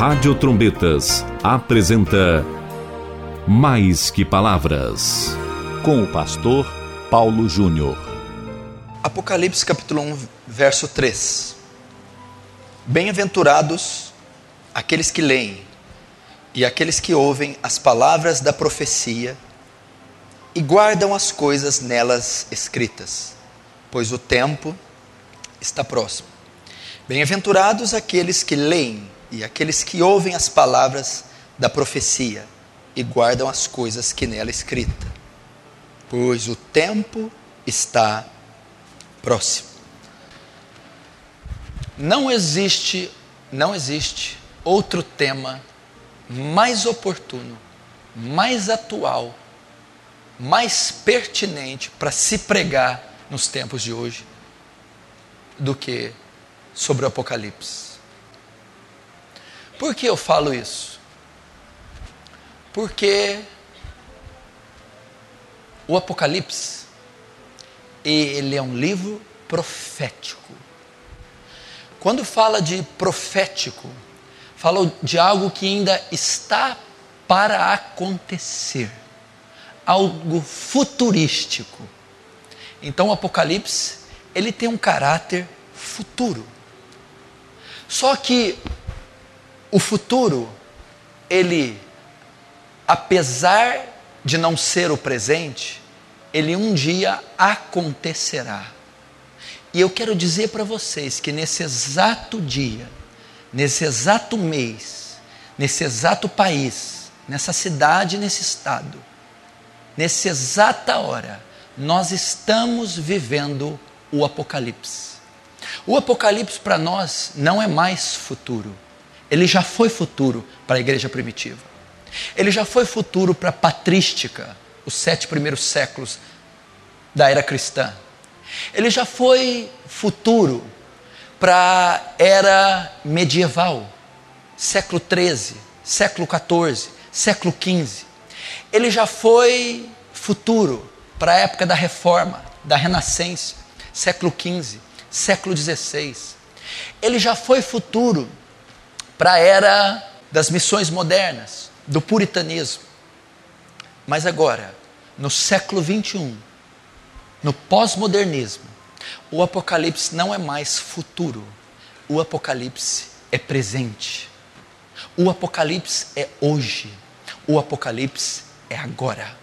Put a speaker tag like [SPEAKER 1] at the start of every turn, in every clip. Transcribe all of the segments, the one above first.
[SPEAKER 1] Rádio Trombetas apresenta Mais que Palavras, com o pastor Paulo Júnior.
[SPEAKER 2] Apocalipse capítulo 1, verso 3. Bem-aventurados aqueles que leem e aqueles que ouvem as palavras da profecia e guardam as coisas nelas escritas, pois o tempo está próximo. Bem-aventurados aqueles que leem e aqueles que ouvem as palavras da profecia e guardam as coisas que nela escrita, pois o tempo está próximo. Não existe outro tema mais oportuno, mais atual, mais pertinente para se pregar nos tempos de hoje do que sobre o Apocalipse. Por que eu falo isso? Porque o Apocalipse, ele é um livro profético. Quando fala de profético, fala de algo que ainda está para acontecer, algo futurístico. Então o Apocalipse, ele tem um caráter futuro. Só que o futuro, ele, apesar de não ser o presente, ele um dia acontecerá. E eu quero dizer para vocês que nesse exato dia, nesse exato mês, nesse exato país, nessa cidade, nesse estado, nessa exata hora, nós estamos vivendo o Apocalipse. O Apocalipse para nós não é mais futuro. Ele já foi futuro para a igreja primitiva. Ele já foi futuro para a patrística, os 7 primeiros séculos da era cristã. Ele já foi futuro para a era medieval, século 13, século 14, século 15. Ele já foi futuro para a época da Reforma, da Renascença, século 15, século 16. Ele já foi futuro para a era das missões modernas, do puritanismo. Mas agora, no século 21, no pós-modernismo, o Apocalipse não é mais futuro. O Apocalipse é presente. O Apocalipse é hoje. O Apocalipse é agora.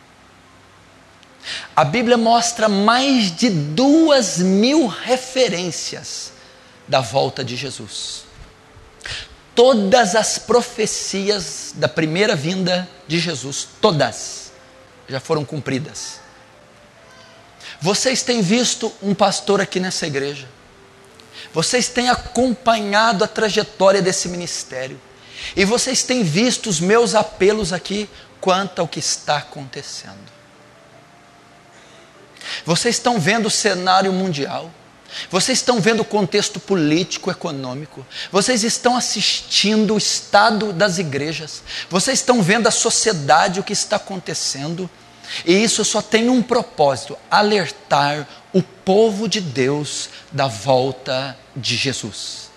[SPEAKER 2] A Bíblia mostra mais de 2.000 referências da volta de Jesus. Todas as profecias da primeira vinda de Jesus, todas, já foram cumpridas. Vocês têm visto um pastor aqui nessa igreja. Vocês têm acompanhado a trajetória desse ministério. E vocês têm visto os meus apelos aqui quanto ao que está acontecendo. Vocês estão vendo o cenário mundial. Vocês estão vendo o contexto político, econômico. Vocês estão assistindo o estado das igrejas. Vocês estão vendo a sociedade, o que está acontecendo. E isso só tem um propósito: alertar o povo de Deus da volta de Jesus.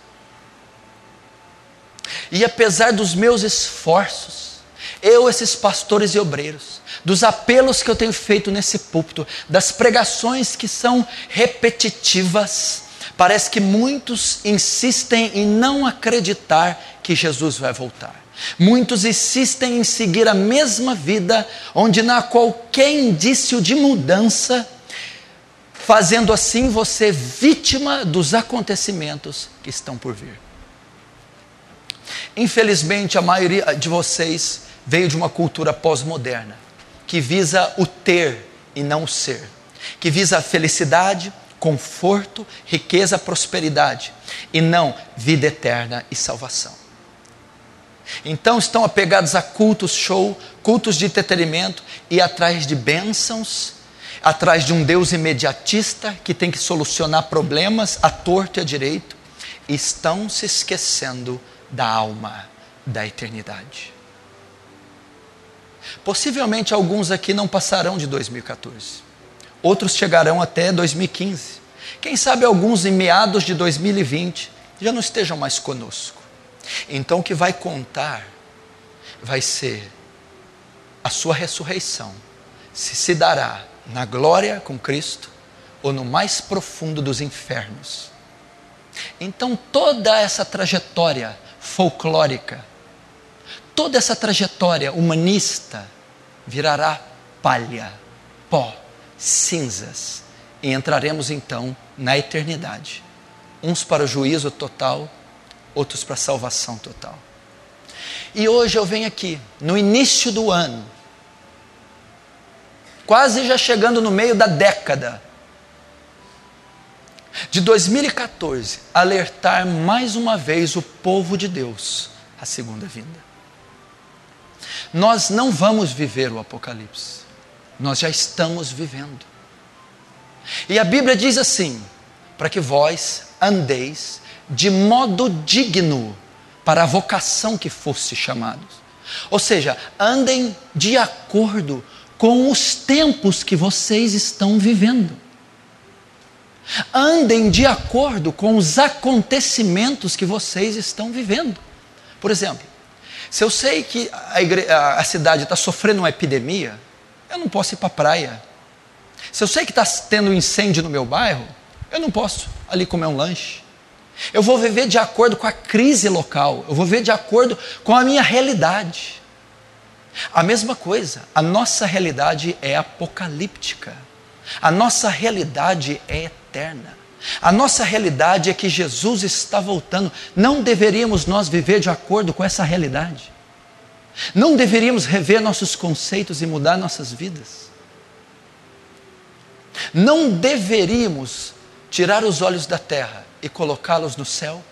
[SPEAKER 2] E apesar dos meus esforços, esses pastores e obreiros, dos apelos que eu tenho feito nesse púlpito, das pregações que são repetitivas, parece que muitos insistem em não acreditar que Jesus vai voltar. Muitos insistem em seguir a mesma vida, onde não há qualquer indício de mudança, fazendo assim você vítima dos acontecimentos que estão por vir. Infelizmente, a maioria de vocês veio de uma cultura pós-moderna, que visa o ter e não o ser, que visa a felicidade, conforto, riqueza, prosperidade, e não vida eterna e salvação. Então estão apegados a cultos show, cultos de entretenimento e atrás de bênçãos, atrás de um Deus imediatista que tem que solucionar problemas à torto e à direito, e estão se esquecendo da alma, da eternidade. Possivelmente alguns aqui não passarão de 2014. Outros chegarão até 2015. Quem sabe alguns em meados de 2020 já não estejam mais conosco. Então o que vai contar vai ser a sua ressurreição, se dará na glória com Cristo ou no mais profundo dos infernos. Então toda essa trajetória folclórica, toda essa trajetória humanista virará palha, pó, cinzas, e entraremos então na eternidade. Uns para o juízo total, outros para a salvação total. E hoje eu venho aqui, no início do ano, quase já chegando no meio da década de 2014, alertar mais uma vez o povo de Deus à segunda vinda. Nós não vamos viver o Apocalipse, nós já estamos vivendo. E a Bíblia diz assim: para que vós andeis de modo digno para a vocação que foste chamados. Ou seja, andem de acordo com os tempos que vocês estão vivendo. Andem de acordo com os acontecimentos que vocês estão vivendo. Por exemplo, se eu sei que a cidade está sofrendo uma epidemia, eu não posso ir para a praia. Se eu sei que está tendo um incêndio no meu bairro, eu não posso ali comer um lanche. Eu vou viver de acordo com a crise local, eu vou viver de acordo com a minha realidade. A mesma coisa, a nossa realidade é apocalíptica. A nossa realidade é eterna. A nossa realidade é que Jesus está voltando. Não deveríamos nós viver de acordo com essa realidade? Não deveríamos rever nossos conceitos e mudar nossas vidas? Não deveríamos tirar os olhos da terra e colocá-los no céu?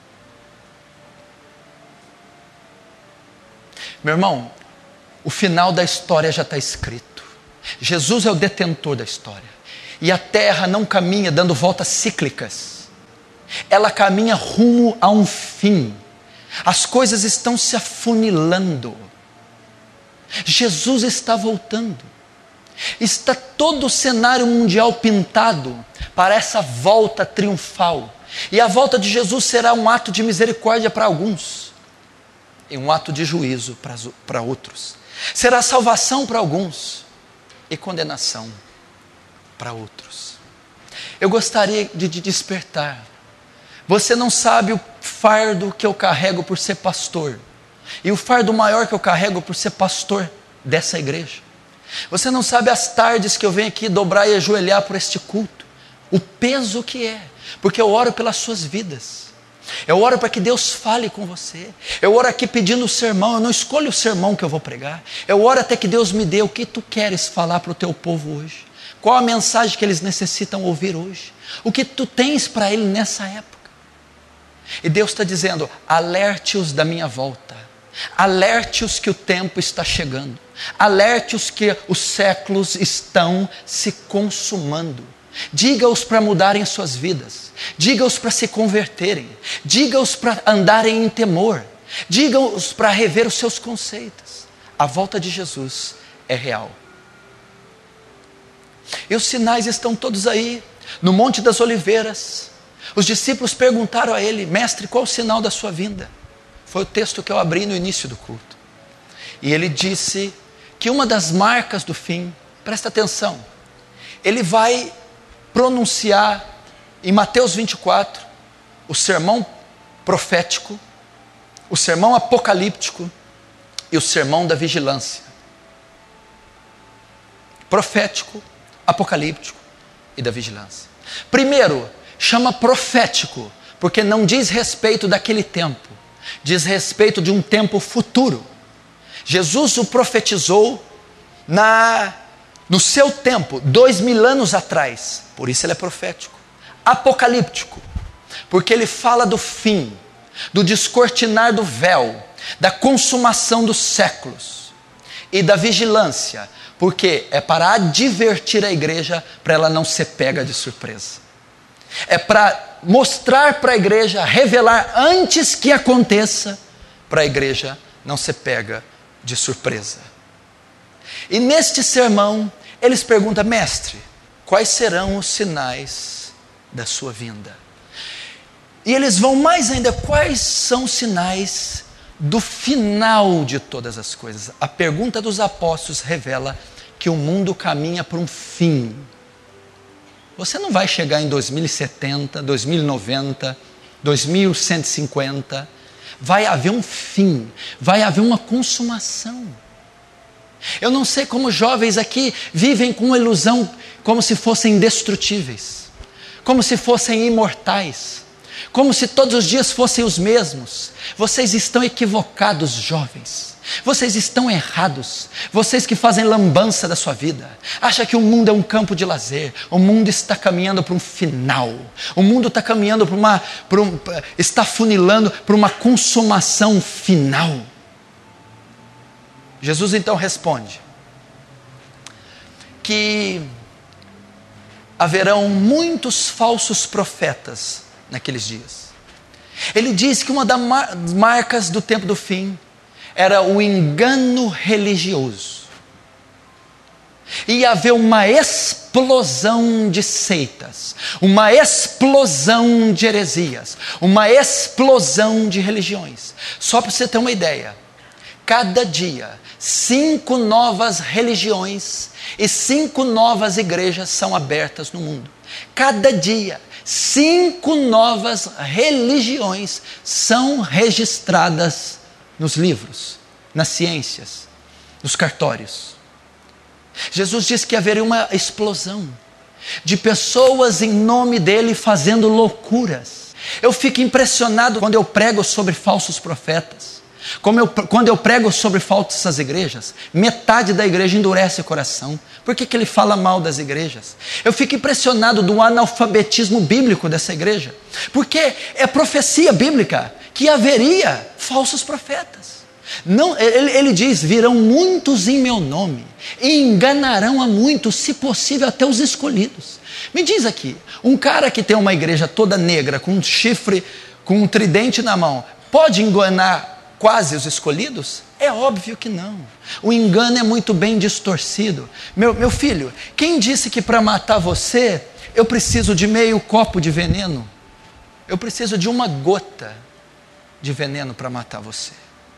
[SPEAKER 2] Meu irmão, o final da história já está escrito. Jesus é o detentor da história. E a terra não caminha dando voltas cíclicas. Ela caminha rumo a um fim. As coisas estão se afunilando. Jesus está voltando. Está todo o cenário mundial pintado para essa volta triunfal. E a volta de Jesus será um ato de misericórdia para alguns e um ato de juízo para outros. Será salvação para alguns e condenação para outros. Eu gostaria de te despertar. Você não sabe o fardo que eu carrego por ser pastor, e o fardo maior que eu carrego por ser pastor dessa igreja. Você não sabe as tardes que eu venho aqui dobrar e ajoelhar por este culto, o peso que é, porque eu oro pelas suas vidas. Eu oro para que Deus fale com você. Eu oro aqui pedindo o sermão. Eu não escolho o sermão que eu vou pregar. Eu oro até que Deus me dê o que tu queres falar para o teu povo hoje. Qual a mensagem que eles necessitam ouvir hoje? O que tu tens para ele nessa época? E Deus está dizendo: alerte-os da minha volta. Alerte-os que o tempo está chegando. Alerte-os que os séculos estão se consumando. Diga-os para mudarem suas vidas. Diga-os para se converterem. Diga-os para andarem em temor. Diga-os para rever os seus conceitos. A volta de Jesus é real. E os sinais estão todos aí, no Monte das Oliveiras. Os discípulos perguntaram a ele: mestre, qual o sinal da sua vinda? Foi o texto que eu abri no início do culto. E ele disse que uma das marcas do fim, presta atenção, ele vai pronunciar em Mateus 24, o sermão profético, o sermão apocalíptico e o sermão da vigilância. Profético, apocalíptico e da vigilância. Primeiro, chama profético, porque não diz respeito daquele tempo, diz respeito de um tempo futuro. Jesus o profetizou no seu tempo, 2000 anos atrás, por isso ele é profético. Apocalíptico, porque ele fala do fim, do descortinar do véu, da consumação dos séculos. E da vigilância, porque é para advertir a igreja para ela não ser pega de surpresa. É para mostrar para a igreja, revelar antes que aconteça, para a igreja não ser pega de surpresa. E neste sermão, eles perguntam: mestre, quais serão os sinais da sua vinda? E eles vão mais ainda, quais são os sinais do final de todas as coisas? A pergunta dos apóstolos revela que o mundo caminha para um fim. Você não vai chegar em 2070, 2090, 2150. Vai haver um fim, vai haver uma consumação. Eu não sei como jovens aqui vivem com uma ilusão como se fossem indestrutíveis, como se fossem imortais, como se todos os dias fossem os mesmos. Vocês estão equivocados, jovens. Vocês estão errados. Vocês que fazem lambança da sua vida, acham que o mundo é um campo de lazer. O mundo está caminhando para um final. O mundo está caminhando está funilando para uma consumação final. Jesus então responde que haverão muitos falsos profetas naqueles dias. Ele diz que uma das marcas do tempo do fim era o engano religioso. Ia haver uma explosão de seitas, uma explosão de heresias, uma explosão de religiões. Só para você ter uma ideia, cada dia 5 novas religiões e 5 novas igrejas são abertas no mundo. Cada dia 5 novas religiões são registradas nos livros, nas ciências, nos cartórios. Jesus disse que haveria uma explosão de pessoas em nome dele fazendo loucuras. Eu fico impressionado quando eu prego sobre falsos profetas. Quando eu prego sobre falsas igrejas, metade da igreja endurece o coração. Por que ele fala mal das igrejas? Eu fico impressionado do analfabetismo bíblico dessa igreja, porque é profecia bíblica que haveria falsos profetas. Não, ele diz, virão muitos em meu nome, e enganarão a muitos, se possível até os escolhidos. Me diz aqui, um cara que tem uma igreja toda negra, com um chifre, com um tridente na mão, pode enganar quase os escolhidos? É óbvio que não. O engano é muito bem distorcido. Meu filho, quem disse que para matar você, eu preciso de meio copo de veneno? Eu preciso de uma gota de veneno para matar você.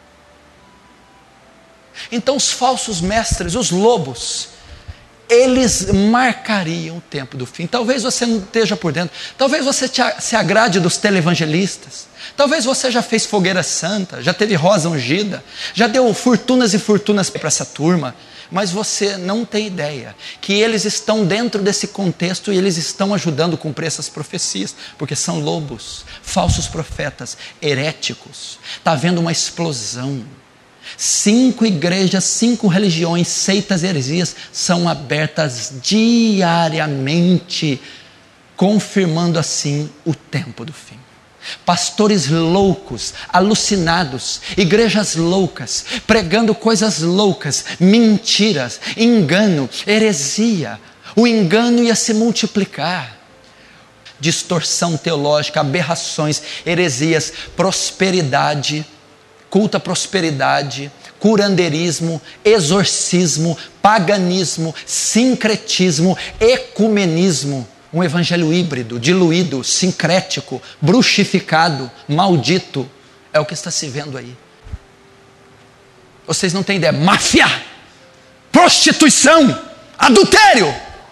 [SPEAKER 2] Então os falsos mestres, os lobos, eles marcariam o tempo do fim. Talvez você não esteja por dentro, talvez você se agrade dos televangelistas, talvez você já fez fogueira santa, já teve rosa ungida, já deu fortunas e fortunas para essa turma, mas você não tem ideia que eles estão dentro desse contexto e eles estão ajudando a cumprir essas profecias, porque são lobos, falsos profetas, heréticos. Está havendo uma explosão. 5 igrejas, 5 religiões, seitas e heresias são abertas diariamente, confirmando assim o tempo do fim. Pastores loucos, alucinados, igrejas loucas, pregando coisas loucas, mentiras, engano, heresia. O engano ia se multiplicar. Distorção teológica, aberrações, heresias, prosperidade, culto à prosperidade, curandeirismo, exorcismo, paganismo, sincretismo, ecumenismo, um evangelho híbrido, diluído, sincrético, bruxificado, maldito, é o que está se vendo aí. Vocês não têm ideia, máfia, prostituição, adultério,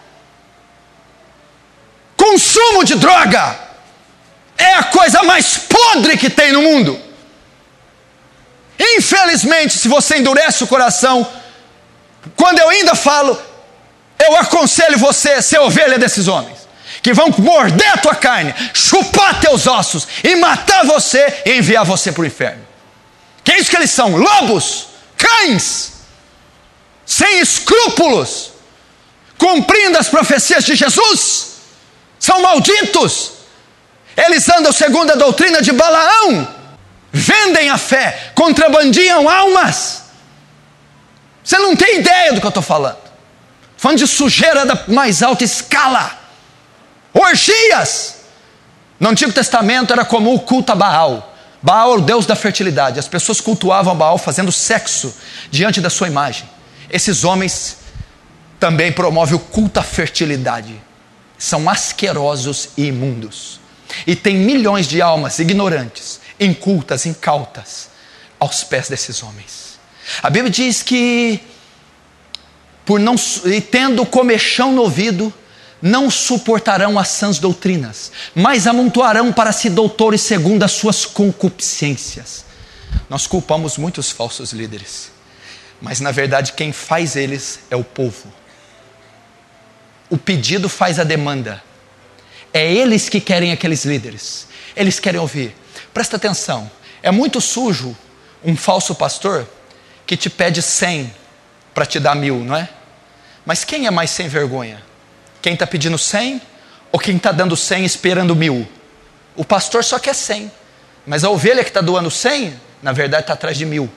[SPEAKER 2] consumo de droga, é a coisa mais podre que tem no mundo. Infelizmente, se você endurece o coração, quando eu ainda falo, eu aconselho você a ser ovelha desses homens, que vão morder a tua carne, chupar teus ossos, e matar você, e enviar você para o inferno. Que é isso que eles são? Lobos, cães, sem escrúpulos, cumprindo as profecias de Jesus, são malditos. Eles andam segundo a doutrina de Balaão, vendem a fé, contrabandiam almas. Você não tem ideia do que eu estou falando. Falando de sujeira da mais alta escala, orgias. No Antigo Testamento era comum o culto a Baal. Baal é o deus da fertilidade. As pessoas cultuavam Baal fazendo sexo diante da sua imagem. Esses homens também promovem o culto à fertilidade. São asquerosos e imundos. E tem milhões de almas ignorantes, incultas, incautas, aos pés desses homens. A Bíblia diz que, e tendo comichão no ouvido, não suportarão as sãs doutrinas, mas amontoarão para si doutores segundo as suas concupiscências. Nós culpamos muitos falsos líderes, mas na verdade quem faz eles é o povo. O pedido faz a demanda. É eles que querem aqueles líderes. Eles querem ouvir. Presta atenção, é muito sujo um falso pastor que te pede 100 para te dar 1000, não é? Mas quem é mais sem vergonha? Quem está pedindo 100 ou quem está dando 100 esperando 1000? O pastor só quer 100, mas a ovelha que está doando 100, na verdade está atrás de 1000.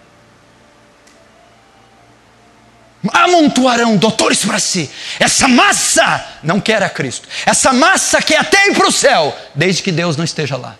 [SPEAKER 2] Amontoarão doutores para si. Essa massa não quer a Cristo. Essa massa quer até ir para o céu, desde que Deus não esteja lá.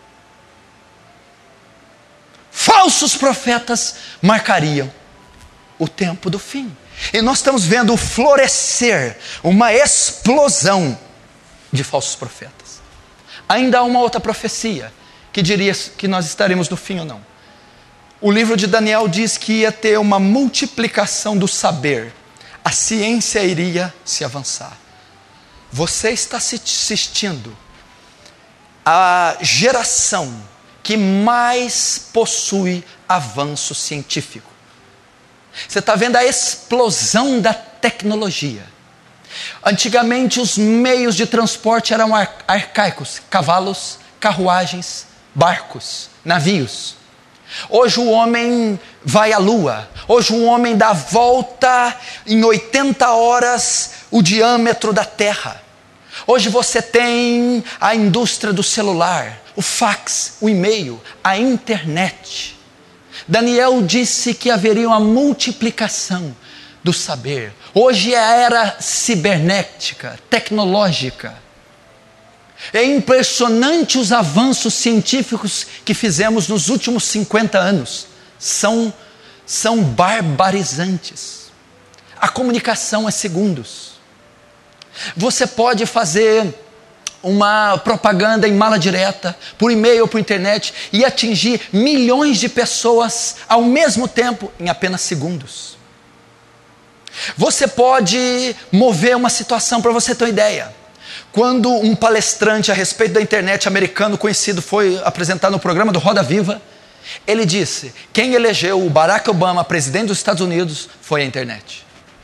[SPEAKER 2] Falsos profetas marcariam o tempo do fim. E nós estamos vendo o florescer, uma explosão de falsos profetas. Ainda há uma outra profecia que diria que nós estaremos no fim ou não. O livro de Daniel diz que ia ter uma multiplicação do saber. A ciência iria se avançar. Você está assistindo a geração que mais possui avanço científico. Você está vendo a explosão da tecnologia. Antigamente os meios de transporte eram arcaicos. Cavalos, carruagens, barcos, navios. Hoje o homem vai à lua. Hoje o homem dá a volta em 80 horas o diâmetro da terra. Hoje você tem a indústria do celular, o fax, o e-mail, a internet. Daniel disse que haveria uma multiplicação do saber. Hoje é a era cibernética, tecnológica. É impressionante os avanços científicos que fizemos nos últimos 50 anos. São barbarizantes. A comunicação é segundos. Você pode fazer uma propaganda em mala direta, por e-mail ou por internet, e atingir milhões de pessoas ao mesmo tempo em apenas segundos. Você pode mover uma situação, para você ter uma ideia. Quando um palestrante a respeito da internet americano conhecido foi apresentado no programa do Roda Viva, ele disse: quem elegeu o Barack Obama presidente dos Estados Unidos foi a internet.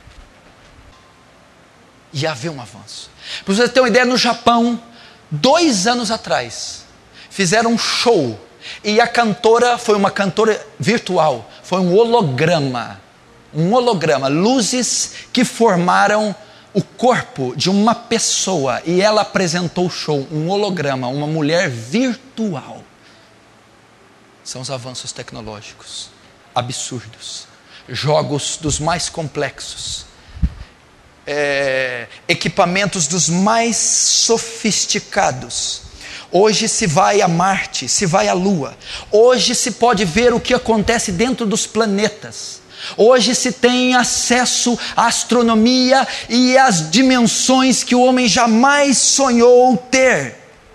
[SPEAKER 2] E havia um avanço. Para você ter uma ideia, no Japão, 2 anos atrás, fizeram um show, e a cantora foi uma cantora virtual, foi um holograma, luzes que formaram o corpo de uma pessoa, e ela apresentou o show, um holograma, uma mulher virtual. São os avanços tecnológicos, absurdos, jogos dos mais complexos, equipamentos dos mais sofisticados. Hoje se vai a Marte, se vai à Lua. Hoje se pode ver o que acontece dentro dos planetas. Hoje se tem acesso à astronomia e às dimensões que o homem jamais sonhou ter.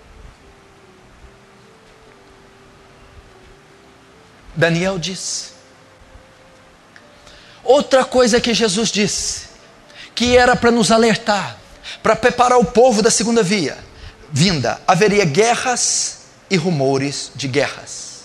[SPEAKER 2] Daniel diz. Outra coisa que Jesus disse, que era para nos alertar, para preparar o povo da segunda vinda, haveria guerras e rumores de guerras.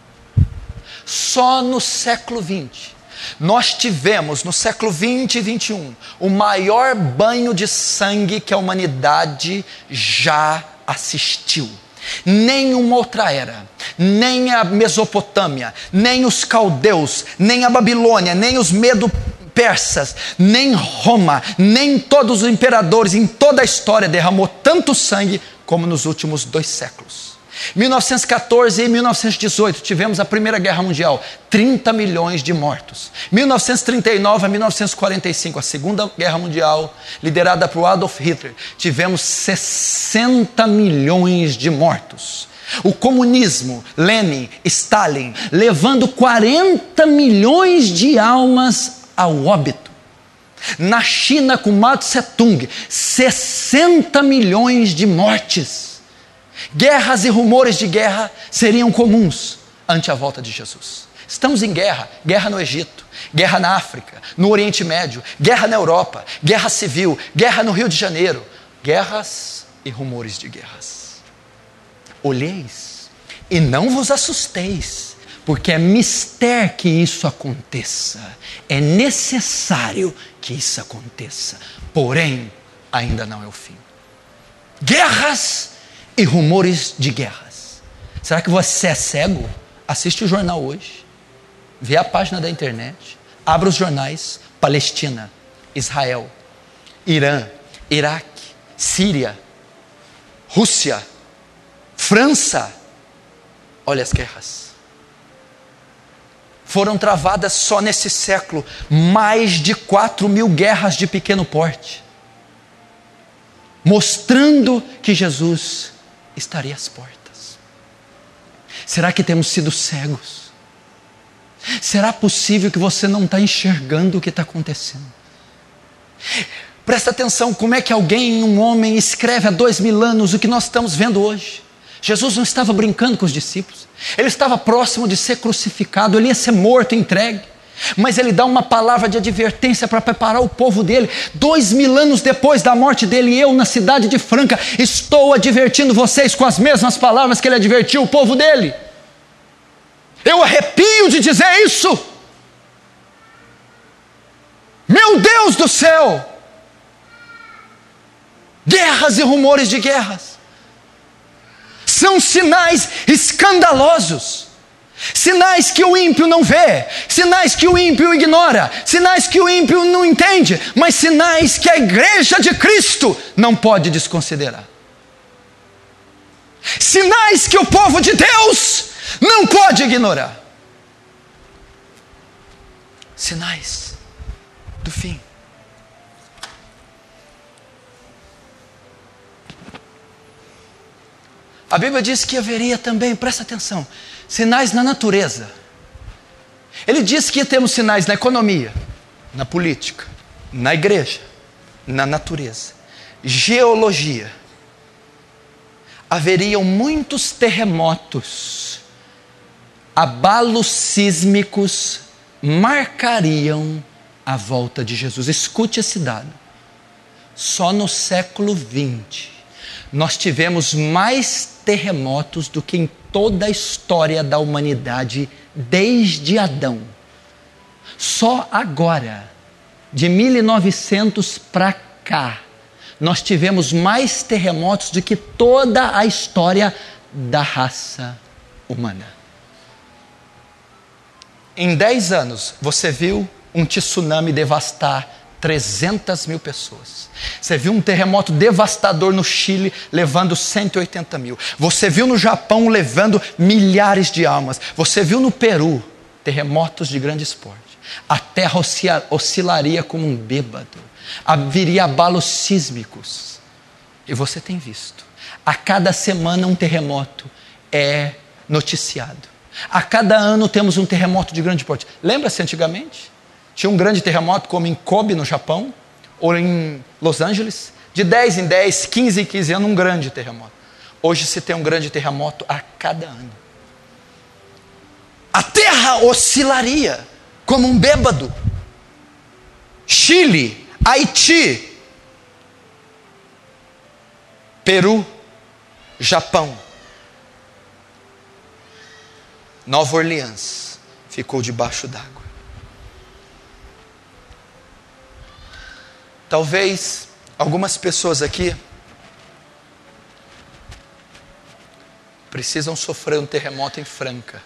[SPEAKER 2] Só no século 20, nós tivemos, no século 20 e 21, o maior banho de sangue que a humanidade já assistiu. Nenhuma outra era, nem a Mesopotâmia, nem os caldeus, nem a Babilônia, nem os Medo-Persas, nem Roma, nem todos os imperadores em toda a história derramou tanto sangue como nos últimos 2 séculos. 1914 e 1918 tivemos a Primeira Guerra Mundial, 30 milhões de mortos. 1939 a 1945, a Segunda Guerra Mundial, liderada por Adolf Hitler, tivemos 60 milhões de mortos. O comunismo, Lenin, Stalin, levando 40 milhões de almas ao óbito. Na China, com Mao Tse Tung, 60 milhões de mortes. Guerras e rumores de guerra seriam comuns ante a volta de Jesus. Estamos em guerra, guerra no Egito, guerra na África, no Oriente Médio, guerra na Europa, guerra civil, guerra no Rio de Janeiro, guerras e rumores de guerras. Olheis e não vos assusteis, porque é mister que isso aconteça, é necessário que isso aconteça, porém ainda não é o fim. Guerras e rumores de guerras. Será que você é cego? Assiste o jornal hoje, vê a página da internet, abra os jornais. Palestina, Israel, Irã, Iraque, Síria, Rússia, França. Olha as guerras. Foram travadas só nesse século mais de 4.000 guerras de pequeno porte, mostrando que Jesus estaria às portas. Será que temos sido cegos? Será possível que você não está enxergando o que está acontecendo? Presta atenção, como é que um homem escreve há 2.000 anos o que nós estamos vendo hoje? Jesus não estava brincando com os discípulos, ele estava próximo de ser crucificado, ele ia ser morto, entregue, mas ele dá uma palavra de advertência para preparar o povo dele. 2.000 anos depois da morte dele, eu na cidade de Franca estou advertindo vocês com as mesmas palavras que ele advertiu o povo dele. Eu arrepio de dizer isso. Meu Deus do céu! Guerras e rumores de guerras são sinais escandalosos, sinais que o ímpio não vê, sinais que o ímpio ignora, sinais que o ímpio não entende, mas sinais que a igreja de Cristo não pode desconsiderar, sinais que o povo de Deus não pode ignorar, sinais do fim. A Bíblia diz que haveria também, presta atenção, sinais na natureza. Ele diz que temos sinais na economia, na política, na igreja, na natureza, geologia. Haveriam muitos terremotos, abalos sísmicos marcariam a volta de Jesus. Escute esse dado. Só no século XX nós tivemos mais terremotos do que em toda a história da humanidade desde Adão. Só agora, de 1900 para cá, nós tivemos mais terremotos do que toda a história da raça humana. Em 10 anos, você viu um tsunami devastar 300.000 pessoas. Você viu um terremoto devastador no Chile, levando 180.000. Você viu no Japão, levando milhares de almas. Você viu no Peru, terremotos de grande porte. A terra oscilaria como um bêbado. Haveria abalos sísmicos. E você tem visto. A cada semana um terremoto é noticiado. A cada ano temos um terremoto de grande porte. Lembra-se antigamente? Tinha um grande terremoto como em Kobe, no Japão, ou em Los Angeles. De 10 em 10, 15 em 15 anos, um grande terremoto. Hoje se tem um grande terremoto a cada ano. A terra oscilaria como um bêbado. Chile, Haiti, Peru, Japão, Nova Orleans ficou debaixo d'água. Talvez algumas pessoas aqui precisam sofrer um terremoto em Franca,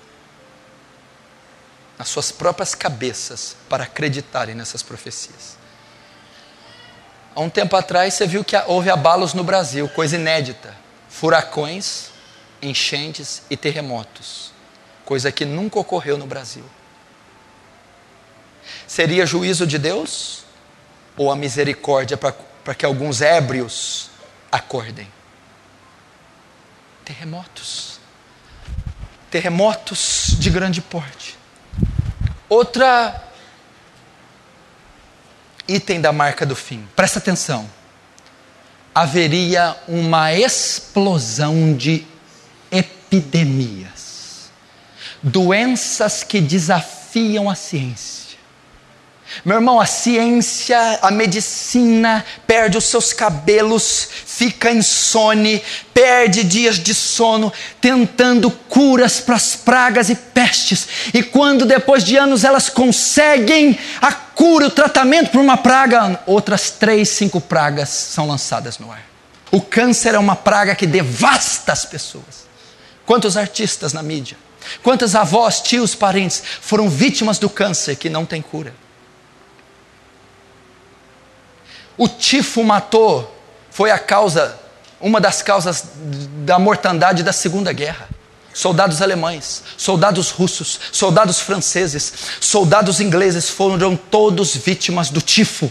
[SPEAKER 2] nas suas próprias cabeças, para acreditarem nessas profecias. Há um tempo atrás você viu que houve abalos no Brasil, coisa inédita, furacões, enchentes e terremotos, coisa que nunca ocorreu no Brasil. Seria juízo de Deus? Ou a misericórdia para que alguns ébrios acordem? Terremotos. Terremotos de grande porte. Outra item da marca do fim. Presta atenção. haveria uma explosão de epidemias, doenças que desafiam a ciência. Meu irmão, a ciência, a medicina perde os seus cabelos, fica insone, perde dias de sono, tentando curas para as pragas e pestes. E quando depois de anos elas conseguem a cura, o tratamento para uma praga, outras 3, 5 pragas são lançadas no ar. O câncer é uma praga que devasta as pessoas. Quantos artistas na mídia, quantas avós, tios, parentes foram vítimas do câncer que não tem cura. O tifo matou, foi uma das causas da mortandade da Segunda Guerra. Soldados alemães, soldados russos, soldados franceses, soldados ingleses foram todos vítimas do tifo.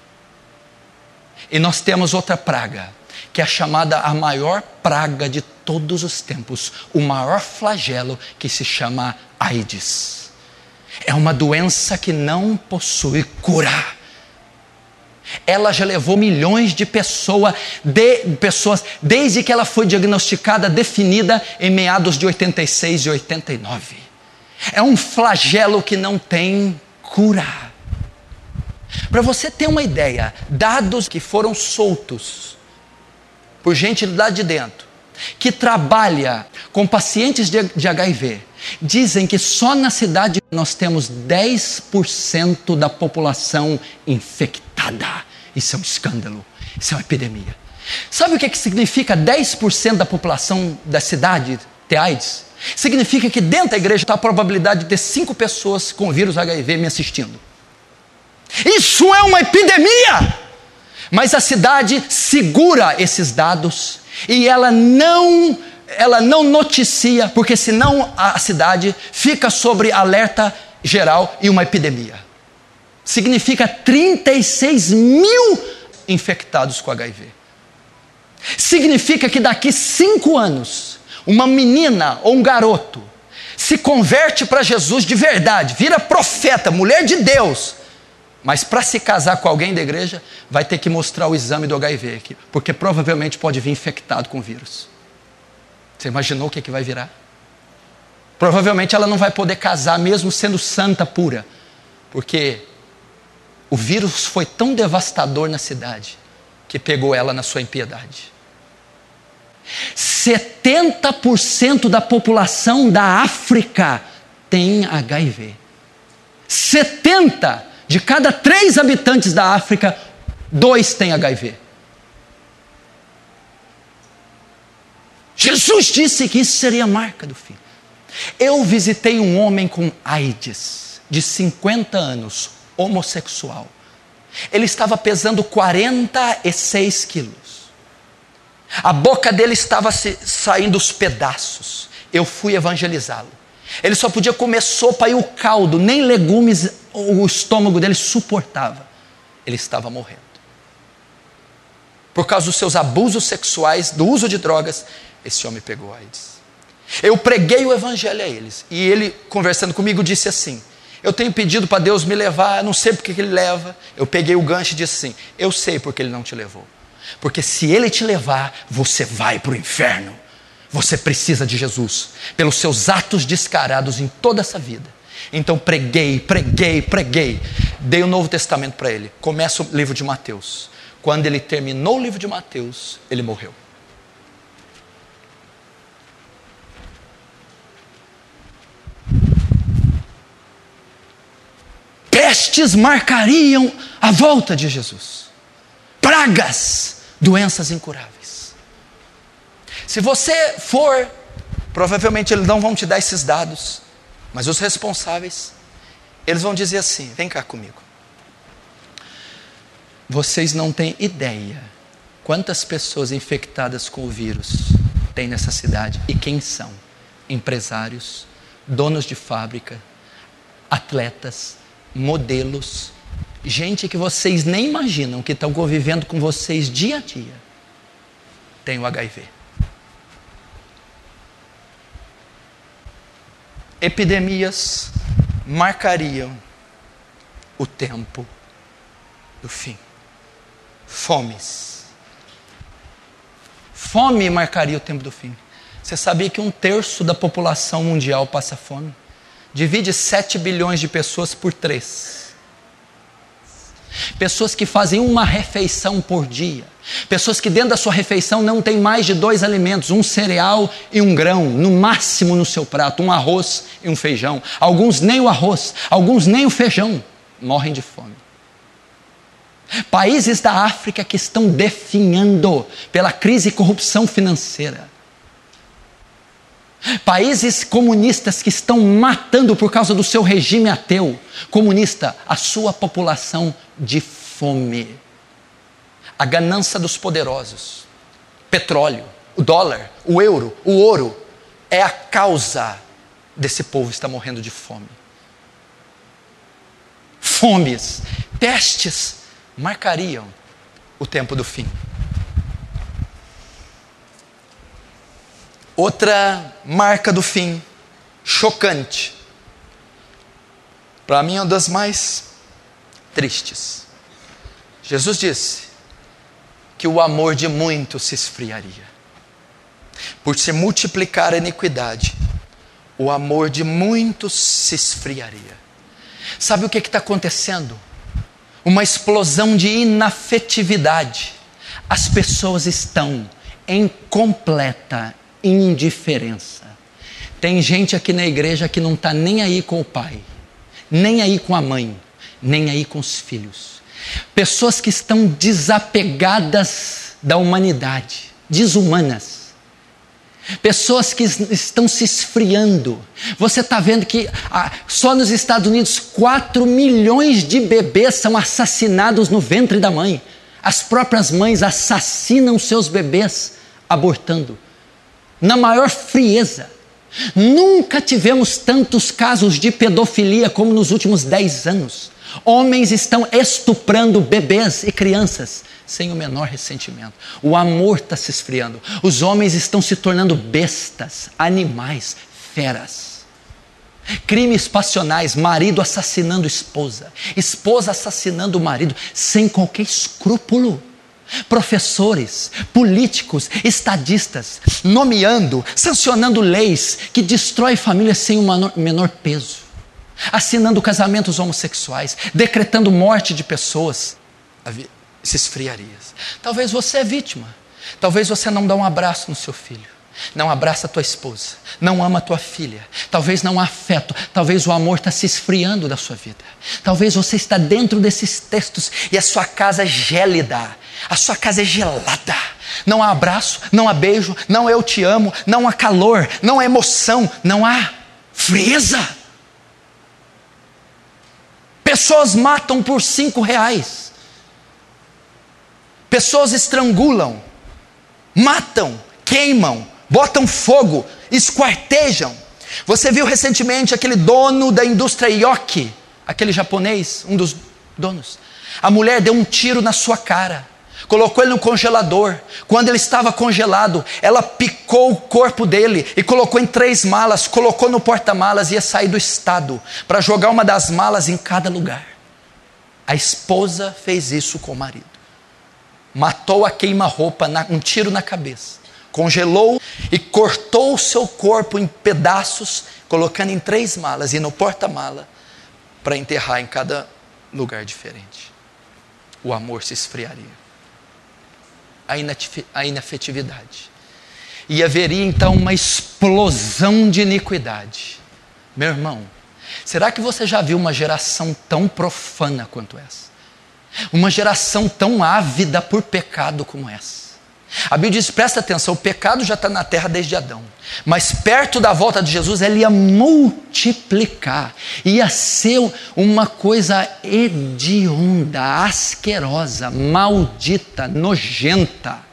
[SPEAKER 2] E nós temos outra praga, que é chamada a maior praga de todos os tempos, o maior flagelo, que se chama AIDS. É uma doença que não possui cura. Ela já levou milhões de pessoas desde que ela foi diagnosticada, definida em meados de 86 e 89. É um flagelo que não tem cura. Para você ter uma ideia, dados que foram soltos por gente lá de dentro, que trabalha com pacientes de HIV, dizem que só na cidade nós temos 10% da população infectada. Isso é um escândalo, isso é uma epidemia. Sabe o que significa 10% da população da cidade ter AIDS? Significa que dentro da igreja está a probabilidade de ter 5 pessoas com vírus HIV me assistindo. Isso é uma epidemia! Mas a cidade segura esses dados e ela não noticia, porque senão a cidade fica sobre alerta geral e uma epidemia. Significa 36 mil infectados com HIV. Significa que daqui 5 anos, uma menina ou um garoto se converte para Jesus de verdade, vira profeta, mulher de Deus, mas para se casar com alguém da igreja, vai ter que mostrar o exame do HIV aqui, porque provavelmente pode vir infectado com o vírus. Você imaginou o que vai virar? Provavelmente ela não vai poder casar mesmo sendo santa pura, porque o vírus foi tão devastador na cidade que pegou ela na sua impiedade. 70% da população da África tem HIV. 70 de cada 3 habitantes da África, 2 têm HIV. Jesus disse que isso seria a marca do fim. Eu visitei um homem com AIDS, de 50 anos, homossexual. Ele estava pesando 46 quilos. A boca dele estava saindo os pedaços. Eu fui evangelizá-lo. Ele só podia comer sopa e o caldo, nem legumes o estômago dele suportava. Ele estava morrendo. Por causa dos seus abusos sexuais, do uso de drogas, esse homem pegou AIDS. Eu preguei o evangelho a eles. E ele, conversando comigo, disse assim: eu tenho pedido para Deus me levar, não sei porque que Ele leva. Eu peguei o gancho e disse assim: eu sei porque Ele não te levou. Porque se Ele te levar, você vai para o inferno. Você precisa de Jesus, pelos seus atos descarados em toda essa vida. Então preguei. Dei o Novo Testamento para ele. Começa o livro de Mateus. Quando ele terminou o livro de Mateus, ele morreu. Pestes marcariam a volta de Jesus. Pragas, doenças incuráveis. Se você for, provavelmente eles não vão te dar esses dados, mas os responsáveis, eles vão dizer assim: vem cá comigo. Vocês não têm ideia quantas pessoas infectadas com o vírus tem nessa cidade e quem são? Empresários, donos de fábrica, atletas, modelos, gente que vocês nem imaginam que estão convivendo com vocês dia a dia, tem o HIV. Epidemias marcariam o tempo do fim. Fomes, Fome marcaria o tempo do fim. Você sabia que 1/3 da população mundial passa fome? Divide 7 bilhões de pessoas por 3. Pessoas que fazem uma refeição por dia. Pessoas que dentro da sua refeição não tem mais de 2 alimentos, um cereal e um grão, no máximo no seu prato, um arroz e um feijão. Alguns nem o arroz, alguns nem o feijão, morrem de fome. Países da África que estão definhando pela crise e corrupção financeira. Países comunistas que estão matando por causa do seu regime ateu comunista a sua população de fome. A ganância dos poderosos, petróleo, o dólar, o euro, o ouro, é a causa desse povo estar morrendo de fome. Fomes, pestes marcariam o tempo do fim. Outra marca do fim, chocante, para mim é uma das mais tristes. Jesus disse que o amor de muitos se esfriaria. Por se multiplicar a iniquidade, o amor de muitos se esfriaria. Sabe o que está acontecendo? Uma explosão de inafetividade. As pessoas estão em completa indiferença. Tem gente aqui na igreja que não está nem aí com o pai, nem aí com a mãe, nem aí com os filhos. Pessoas que estão desapegadas da humanidade, desumanas. Pessoas que estão se esfriando. Você está vendo que só nos Estados Unidos 4 milhões de bebês são assassinados no ventre da mãe. As próprias mães assassinam seus bebês abortando. Na maior frieza. Nunca tivemos tantos casos de pedofilia como nos últimos 10 anos. Homens estão estuprando bebês e crianças sem o menor ressentimento. O amor está se esfriando. Os homens estão se tornando bestas, animais, feras. Crimes passionais, marido assassinando esposa, esposa assassinando o marido, sem qualquer escrúpulo. Professores, políticos, estadistas, nomeando, sancionando leis que destroem famílias sem o menor peso, assinando casamentos homossexuais, decretando morte de pessoas. Se esfriaria. Talvez você é vítima, talvez você não dá um abraço no seu filho, não abraça a tua esposa, não ama a tua filha, talvez não há afeto, talvez o amor está se esfriando da sua vida, talvez você está dentro desses textos e a sua casa é gélida, a sua casa é gelada, não há abraço, não há beijo, não há eu te amo, não há calor, não há emoção, não há frieza. Pessoas matam por R$5, pessoas estrangulam, matam, queimam, botam fogo, esquartejam. Você viu recentemente aquele dono da indústria Yoki, aquele japonês, um dos donos. A mulher deu um tiro na sua cara, colocou ele no congelador. Quando ele estava congelado, ela picou o corpo dele e colocou em 3 malas, colocou no porta-malas e ia sair do estado para jogar uma das malas em cada lugar. A esposa fez isso com o marido. Matou a queima-roupa, um tiro na cabeça. Congelou e cortou o seu corpo em pedaços, colocando em 3 malas e no porta-mala para enterrar em cada lugar diferente. O amor se esfriaria. A inafetividade. E haveria então uma explosão de iniquidade. Meu irmão, será que você já viu uma geração tão profana quanto essa? Uma geração tão ávida por pecado como essa. A Bíblia diz, presta atenção, o pecado já está na terra desde Adão, mas perto da volta de Jesus ele ia multiplicar, ia ser uma coisa hedionda, asquerosa, maldita, nojenta.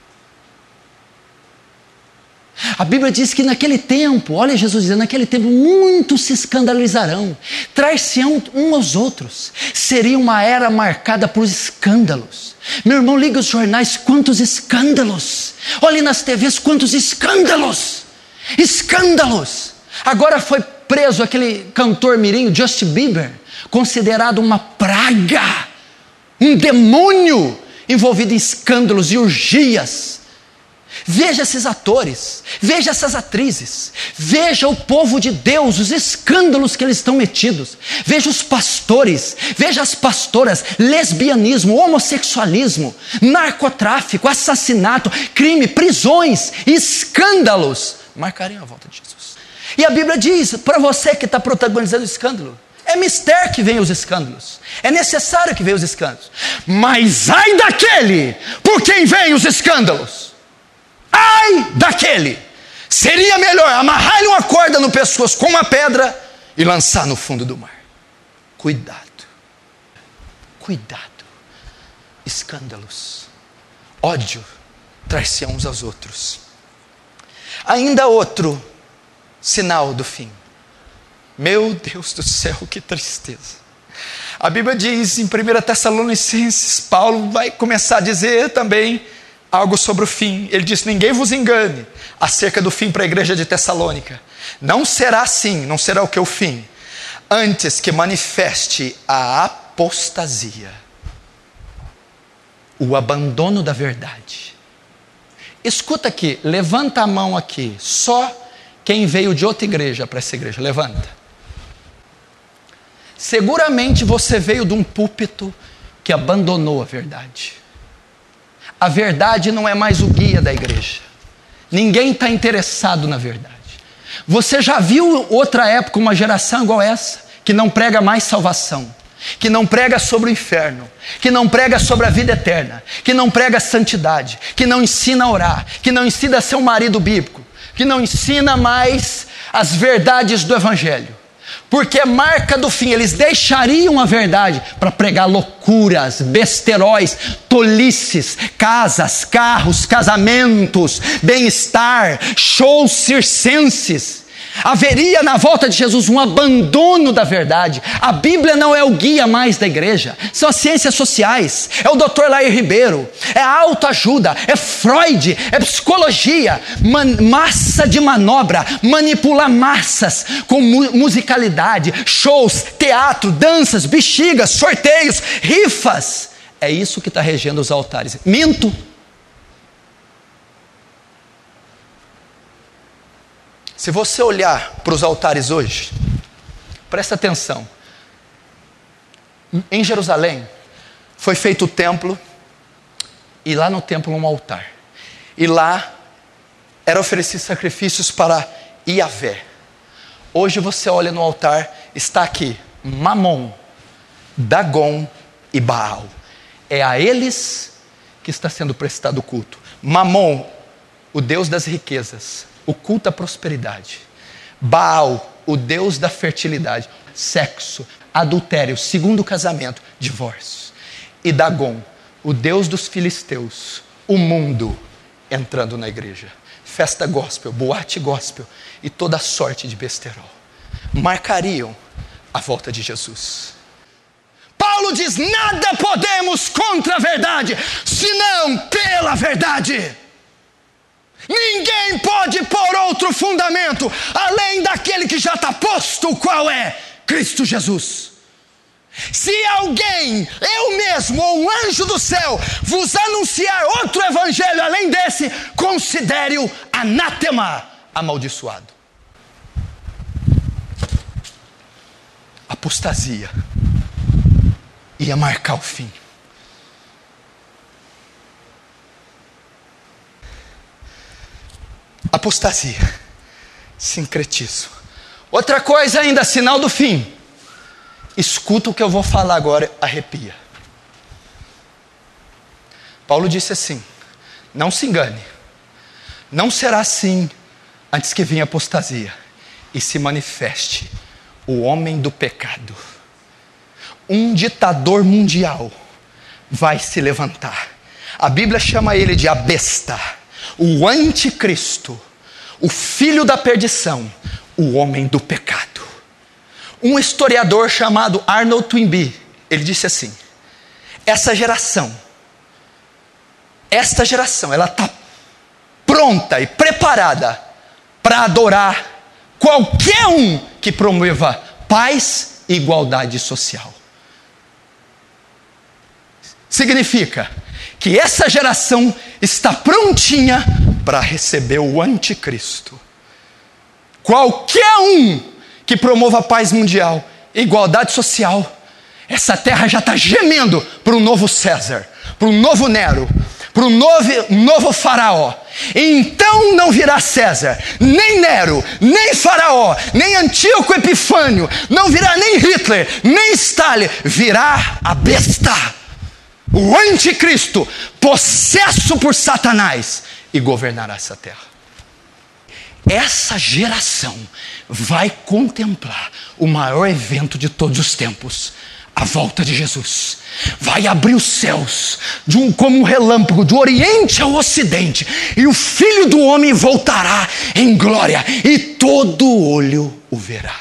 [SPEAKER 2] A Bíblia diz que naquele tempo, olha Jesus dizendo, naquele tempo muitos se escandalizarão, trair-se-ão uns aos outros, seria uma era marcada por escândalos. Meu irmão, liga os jornais, quantos escândalos, olhe nas TVs, quantos escândalos, escândalos. Agora foi preso aquele cantor mirim, Justin Bieber, considerado uma praga, um demônio, envolvido em escândalos e orgias. Veja esses atores, veja essas atrizes, veja o povo de Deus, os escândalos que eles estão metidos, veja os pastores, veja as pastoras, lesbianismo, homossexualismo, narcotráfico, assassinato, crime, prisões, escândalos, marcariam a volta de Jesus. E a Bíblia diz, para você que está protagonizando o escândalo, é mistério que venham os escândalos, é necessário que venham os escândalos, mas ai daquele por quem vêm os escândalos, ai daquele, seria melhor amarrar-lhe uma corda no pescoço com uma pedra e lançar no fundo do mar. Cuidado, escândalos, ódio, trai-se uns aos outros. Ainda outro sinal do fim. Meu Deus do céu, que tristeza. A Bíblia diz em 1 Tessalonicenses, Paulo vai começar a dizer também algo sobre o fim. Ele diz, ninguém vos engane acerca do fim para a igreja de Tessalônica. Não será assim, não será o que o fim? Antes que manifeste a apostasia, o abandono da verdade. Escuta aqui, levanta a mão aqui, só quem veio de outra igreja para essa igreja, levanta. Seguramente você veio de um púlpito que abandonou a verdade. A verdade não é mais o guia da igreja. Ninguém está interessado na verdade. Você já viu outra época, uma geração igual essa, que não prega mais salvação, que não prega sobre o inferno, que não prega sobre a vida eterna, que não prega santidade, que não ensina a orar, que não ensina a ser um marido bíblico, que não ensina mais as verdades do evangelho? Porque é marca do fim, eles deixariam a verdade para pregar loucuras, besteróis, tolices, casas, carros, casamentos, bem-estar, shows circenses. Haveria na volta de Jesus um abandono da verdade. A Bíblia não é o guia mais da igreja, são as ciências sociais, é o Dr. Lair Ribeiro, é a autoajuda, é Freud, é psicologia, massa de manobra, manipular massas com musicalidade, shows, teatro, danças, bexigas, sorteios, rifas. É isso que está regendo os altares. Minto? Se você olhar para os altares hoje, presta atenção. Em Jerusalém, foi feito o templo, e lá no templo um altar. E lá, era oferecido sacrifícios para Iavé. Hoje você olha no altar, está aqui, Mamon, Dagon e Baal. É a eles que está sendo prestado o culto. Mamon, o Deus das riquezas, o culto à prosperidade. Baal, o Deus da fertilidade, sexo, adultério, segundo casamento, divórcio. E Dagon, o Deus dos filisteus, o mundo entrando na igreja. Festa gospel, boate gospel e toda sorte de besterol. Marcariam a volta de Jesus. Paulo diz, nada podemos contra a verdade, senão pela verdade. Ninguém pode pôr outro fundamento além daquele que já está posto, o qual é Cristo Jesus. Se alguém, eu mesmo ou um anjo do céu, vos anunciar outro evangelho além desse, considere-o anátema, amaldiçoado. Apostasia ia marcar o fim. Apostasia, sincretismo. Outra coisa ainda, sinal do fim. Escuta o que eu vou falar agora, arrepia. Paulo disse assim, não se engane, não será assim antes que venha a apostasia e se manifeste o homem do pecado. Um ditador mundial vai se levantar. A Bíblia chama ele de a besta, o anticristo, o filho da perdição, o homem do pecado. Um historiador chamado Arnold Toynbee, ele disse assim, esta geração, ela está pronta e preparada para adorar qualquer um que promova paz e igualdade social. Significa que essa geração está prontinha para receber o anticristo. Qualquer um que promova a paz mundial, igualdade social, essa terra já está gemendo para um novo César, para um novo Nero, para um novo faraó. Então não virá César, nem Nero, nem faraó, nem Antíoco Epifânio, não virá nem Hitler, nem Stalin, virá a besta, o anticristo, possesso por Satanás, e governará essa terra. Essa geração vai contemplar o maior evento de todos os tempos, a volta de Jesus. Vai abrir os céus como um relâmpago, do oriente ao ocidente, e o Filho do Homem voltará em glória, e todo olho o verá.